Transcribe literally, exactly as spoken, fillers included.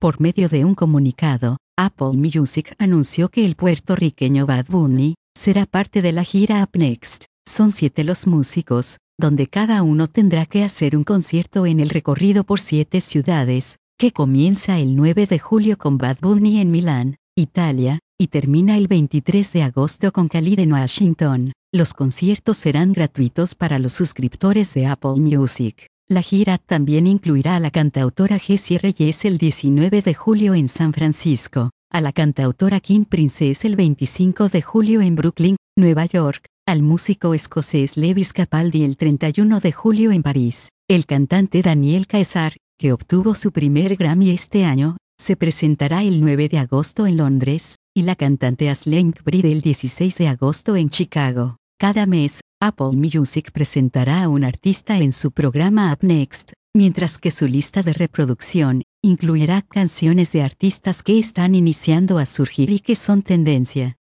Por medio de un comunicado, Apple Music anunció que el puertorriqueño Bad Bunny será parte de la gira Up Next. Son siete los músicos, donde cada uno tendrá que hacer un concierto en el recorrido por siete ciudades, que comienza el nueve de julio con Bad Bunny en Milán, Italia, y termina el veintitrés de agosto con Khalid en Washington. Los conciertos serán gratuitos para los suscriptores de Apple Music. La gira también incluirá a la cantautora Jessie Reyes el diecinueve de julio en San Francisco, a la cantautora Kim Princess el veinticinco de julio en Brooklyn, Nueva York, al músico escocés Lewis Capaldi el treinta y uno de julio en París. El cantante Daniel Caesar, que obtuvo su primer Grammy este año, se presentará el nueve de agosto en Londres, y la cantante Asley Bride el dieciséis de agosto en Chicago. Cada mes, Apple Music presentará a un artista en su programa Up Next, mientras que su lista de reproducción incluirá canciones de artistas que están iniciando a surgir y que son tendencia.